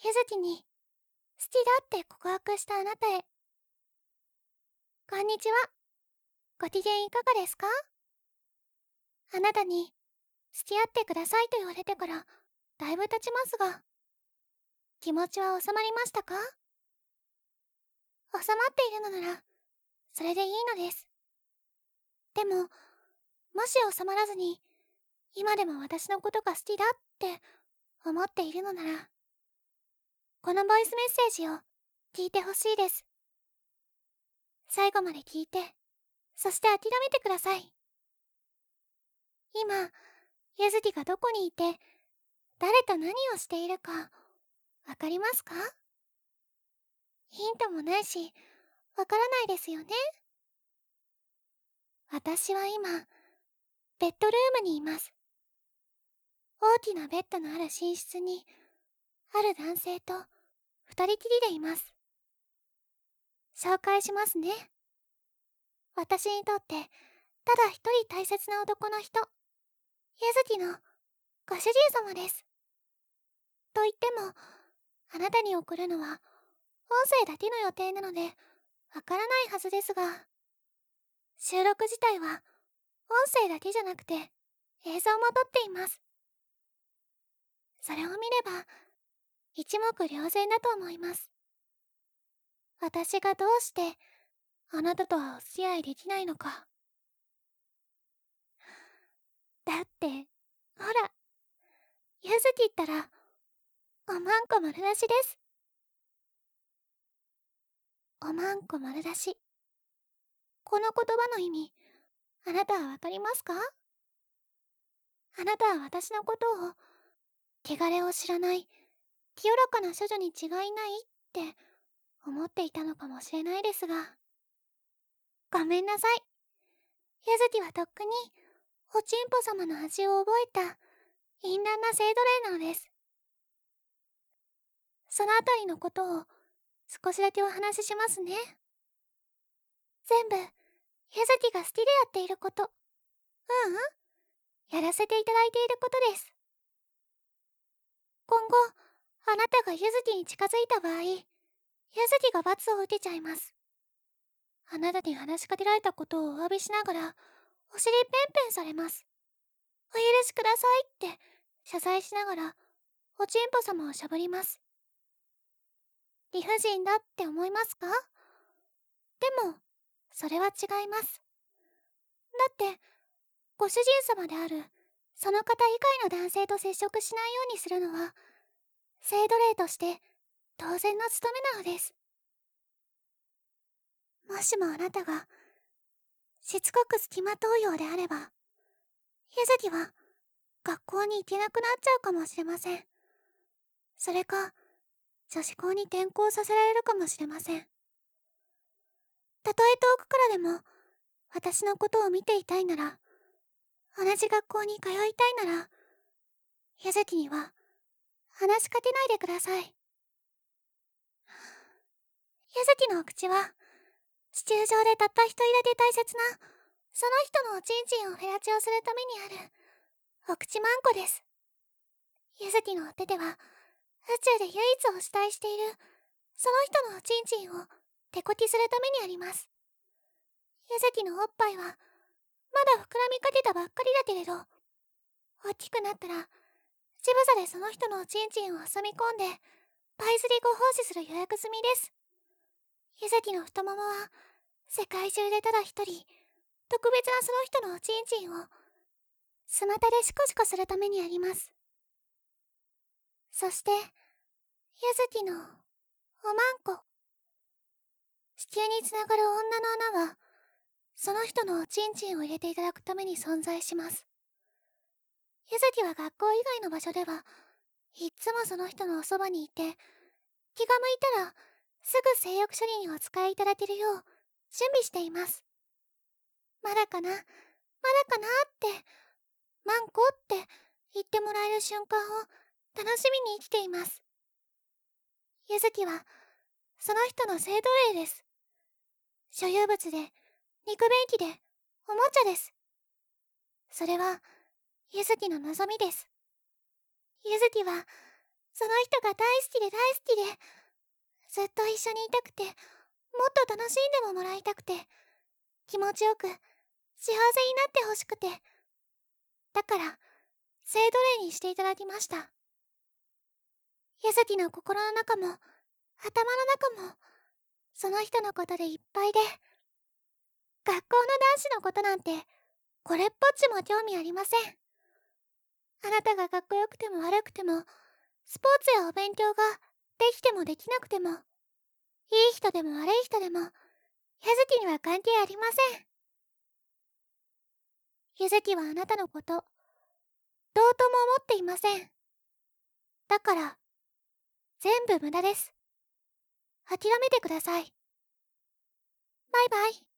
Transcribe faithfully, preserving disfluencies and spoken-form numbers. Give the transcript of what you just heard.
ゆずきに好きだって告白したあなたへ。こんにちは。ご機嫌いかがですか？あなたに付き合ってくださいと言われてからだいぶ経ちますが、気持ちは収まりましたか？収まっているのならそれでいいのです。でも、もし収まらずに今でも私のことが好きだって思っているのなら、このボイスメッセージを聞いてほしいです。最後まで聞いて、そして諦めてください。今、ゆずきがどこにいて誰と何をしているかわかりますか？ヒントもないしわからないですよね。私は今ベッドルームにいます。大きなベッドのある寝室にある男性と二人きりでいます。紹介しますね。私にとってただ一人大切な男の人、ゆずきのご主人様です。と言っても、あなたに送るのは音声だけの予定なのでわからないはずですが、収録自体は音声だけじゃなくて映像も撮っています。それを見れば一目瞭然だと思います。私がどうしてあなたとはお付き合いできないのか。だってほら、ゆずきったらおまんこ丸出しです。おまんこ丸出し、この言葉の意味、あなたはわかりますか？あなたは私のことを汚れを知らない清らかな処女に違いないって思っていたのかもしれないですが、ごめんなさい。ゆずきはとっくにおちんぽ様の味を覚えた淫乱な性奴隷なのです。そのあたりのことを少しだけお話ししますね。全部ゆずきが好きでやっていること、ううんやらせていただいていることです。今後あなたがゆずきに近づいた場合、ゆずきが罰を受けちゃいます。あなたに話しかけられたことをお詫びしながらお尻ペンペンされます。お許しくださいって謝罪しながらおちんぽ様をしゃぶります。理不尽だって思いますか？でもそれは違います。だってご主人様であるその方以外の男性と接触しないようにするのは性奴隷として当然の務めなのです。もしもあなたがしつこく付きまとうようであれば、ゆずきは学校に行けなくなっちゃうかもしれません。それか女子校に転校させられるかもしれません。たとえ遠くからでも私のことを見ていたいなら、同じ学校に通いたいなら、ゆずきには話しかけないでください。ゆずきのお口は地球上でたった一人だけ大切なその人のおちんちんをフェラチオするためにあるお口まんこです。ゆずきのお手手は宇宙で唯一お慕いしているその人のおちんちんを手こきするためにあります。ゆずきのおっぱいはまだ膨らみかけたばっかりだけれど、大きくなったら乳房でその人のおちんちんを挟み込んでパイ釣りご奉仕する予約済みです。ゆずきの太ももは世界中でただ一人特別なその人のおちんちんをスマタでシコシコするためにあります。そしてゆずきのおまんこ、子宮につながる女の穴はその人のおちんちんを入れていただくために存在します。ゆずきは学校以外の場所ではいっつもその人のおそばにいて、気が向いたらすぐ性欲処理にお使いいただけるよう準備しています。まだかなまだかなってマンコって言ってもらえる瞬間を楽しみに生きています。ゆずきはその人の性奴隷です。所有物で肉便器でおもちゃです。それはゆずきの望みです。ゆずきはその人が大好きで大好きで、ずっと一緒にいたくて、もっと楽しんでももらいたくて、気持ちよく幸せになってほしくて、だから聖奴隷にしていただきました。ゆずきの心の中も頭の中もその人のことでいっぱいで、学校の男子のことなんてこれっぽっちも興味ありません。あなたがかっこよくても悪くても、スポーツやお勉強ができてもできなくても、いい人でも悪い人でも、ゆずきには関係ありません。ゆずきはあなたのこと、どうとも思っていません。だから、全部無駄です。諦めてください。バイバイ。